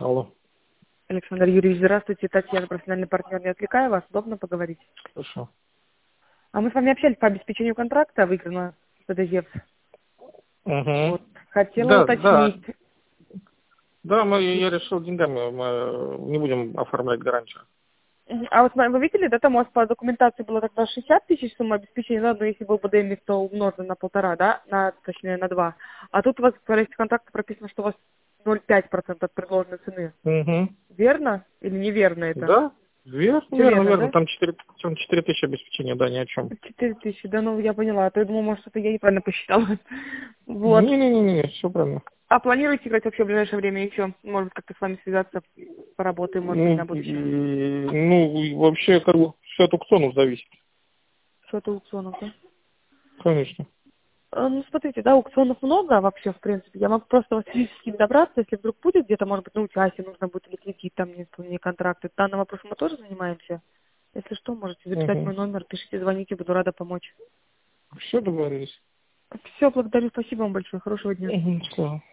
Алло. Александр Юрьевич, здравствуйте. Татьяна, профессиональный партнер. Не отвлекаю вас? Удобно поговорить? Хорошо. А мы с вами общались по обеспечению контракта, выиграно ПДЕВ. Угу. Вот. Хотела Да, да. уточнить. Да, я решил деньгами, мы не будем оформлять гарантию. А вот вы видели, да, там у вас по документации было тогда 60 тысяч сумма обеспечения, да, но если был ПДМ, то умножен на 1,5, да, точнее на 2. А тут у вас в проекте контракта прописано, что у вас 0,5% от предложенной цены. Угу. Верно или неверно это? Да, верно, Все верно, верно, верно. да? Там 4 тысячи обеспечения, да, ни о чем. 4 тысячи, да, ну я поняла. А то я думала, может, это я неправильно посчитала. Вот. Не-не-не, все правильно. А планируете играть вообще в ближайшее время еще? Может быть, как-то с вами связаться, поработаем, может быть, Ну, на будущее? вообще, как бы, все от аукционов зависит. Что-то аукционов, да? Конечно. Ну, смотрите, да, аукционов много вообще, в принципе. Я могу просто вот физически добраться, если вдруг будет где-то, может быть, на участие нужно будет или кредит, там, не исполнение контракта. Данным вопросом мы тоже занимаемся. Если что, можете записать Угу. мой номер, пишите, звоните, буду рада помочь. Все договорились. Все, благодарю, спасибо вам большое, хорошего дня. Угу,